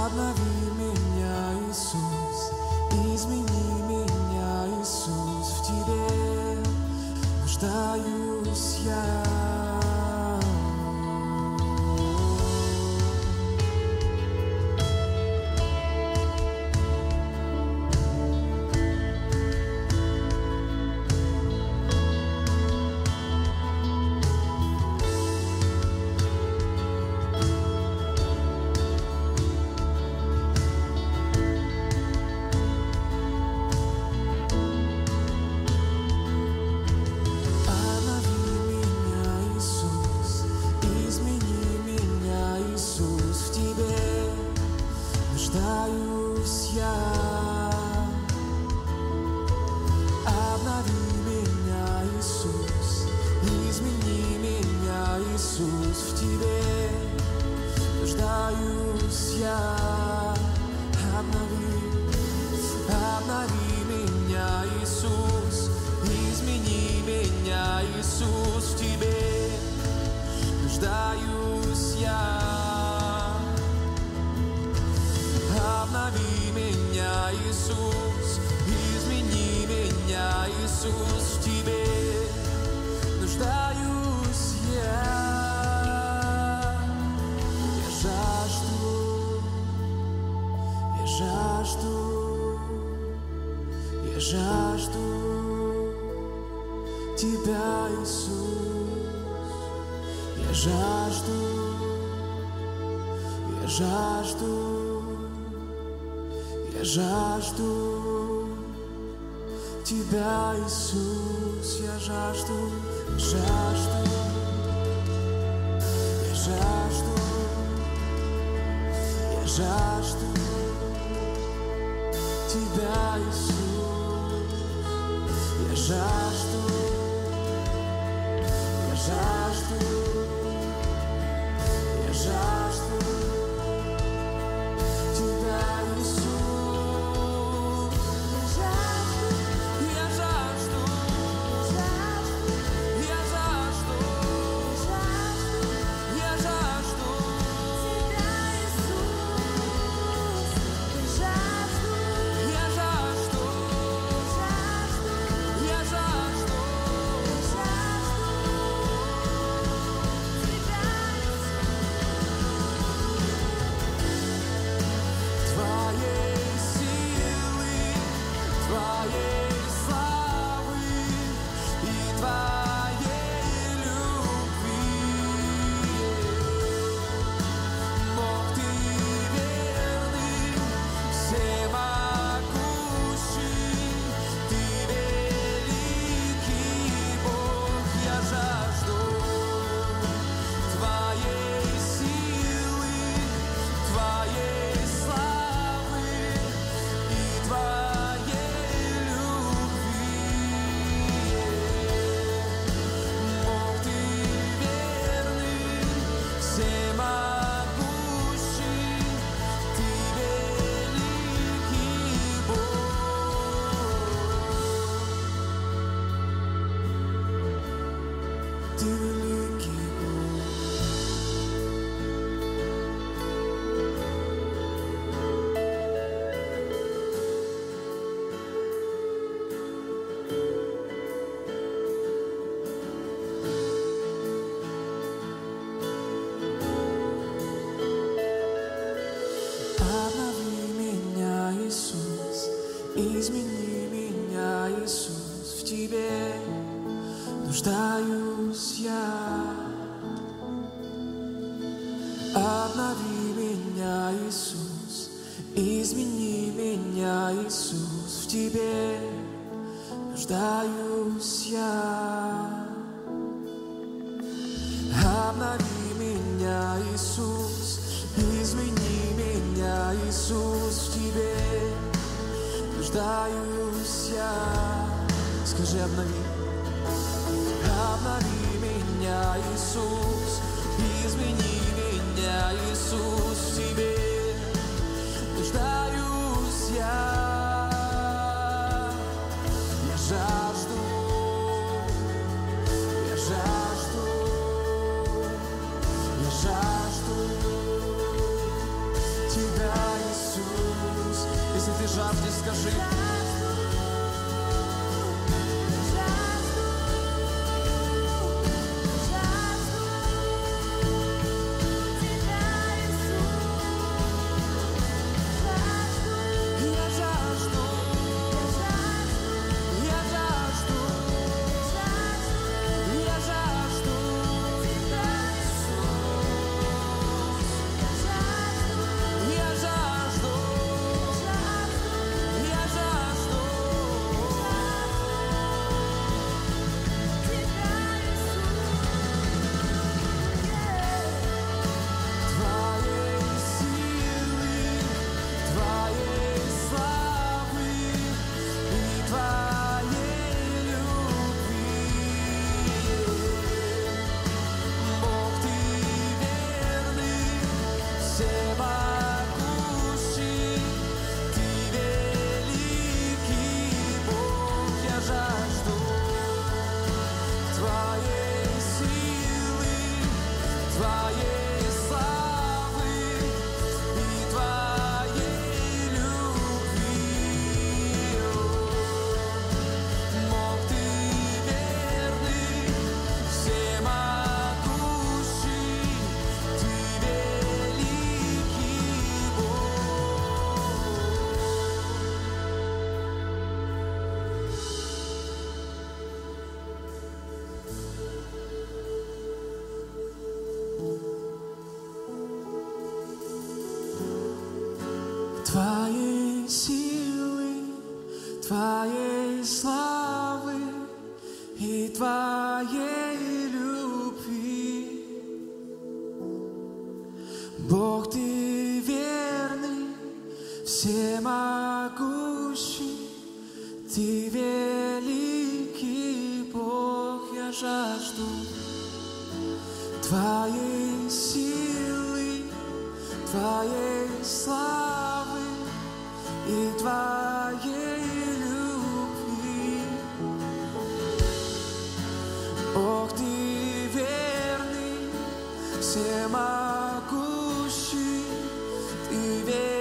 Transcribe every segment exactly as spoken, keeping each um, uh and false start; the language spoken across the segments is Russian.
Обнови меня, Иисус, измени меня, Иисус, в Тебе нуждаюсь я. Тебя, Иисус, я жажду, я жажду, я жажду Тебя, Иисус, я жажду, жажду, я жажду, я жажду Тебя, Иисус, я жажду. Я жажду, я жажду Тебя, Иисус. Я жажду, я жажду, я жажду Тебя, Иисус. Я жажду, я жажду. Измени меня, Иисус, в Тебе нуждаюсь я. Обнови меня, Иисус, измени меня, Иисус, в Тебе нуждаюсь я. Обнови меня, Иисус, измени меня, Иисус, в Тебе нуждаюсь я. Скажи, обнови. Обнови меня, Иисус, измени меня, Иисус, в Тебе нуждаюсь я. Я жажду, я жажду, я жажду Тебя. Если ты жаждешь, скажи. Твоей силы, Твоей славы и Твоей любви. Бог, Ты верный, всемогущий, Ты великий Бог. Я жажду Твоей силы, Твоей славы и Твоей любви. Бог, Ты верный, всемогущий, Ты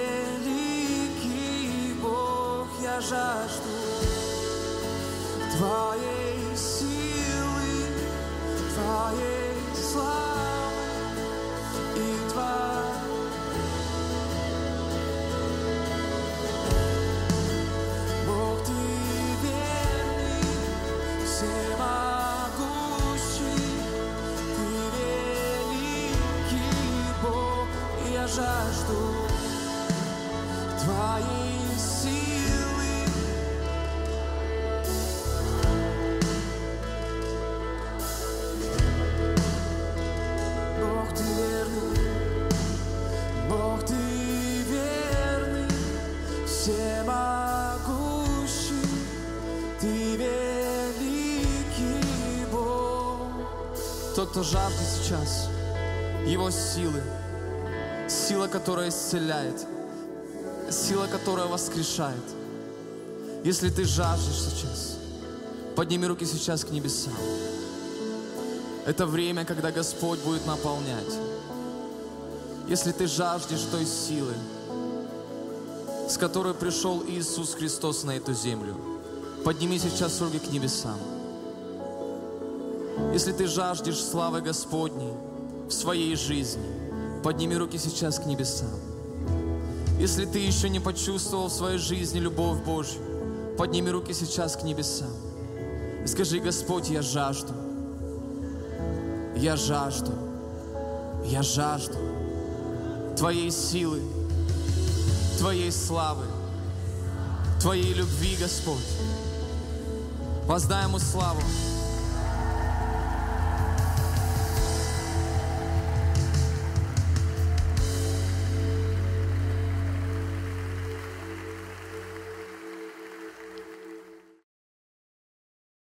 великий Бог. Я жажду Твоей силы, Твоей славы и Твоей. Я жажду Твоей силы. Бог, Ты верный, Бог, Ты верный, всемогущий, Ты великий Бог. Тот, кто жаждет сейчас Его силы, сила, которая исцеляет, сила, которая воскрешает. Если ты жаждешь сейчас, подними руки сейчас к небесам. Это время, когда Господь будет наполнять. Если ты жаждешь той силы, с которой пришел Иисус Христос на эту землю, подними сейчас руки к небесам. Если ты жаждешь славы Господней в своей жизни, подними руки сейчас к небесам. Если ты еще не почувствовал в своей жизни любовь Божью, подними руки сейчас к небесам. И скажи: Господь, я жажду, я жажду, я жажду Твоей силы, Твоей славы, Твоей любви, Господь. Воздай Ему славу.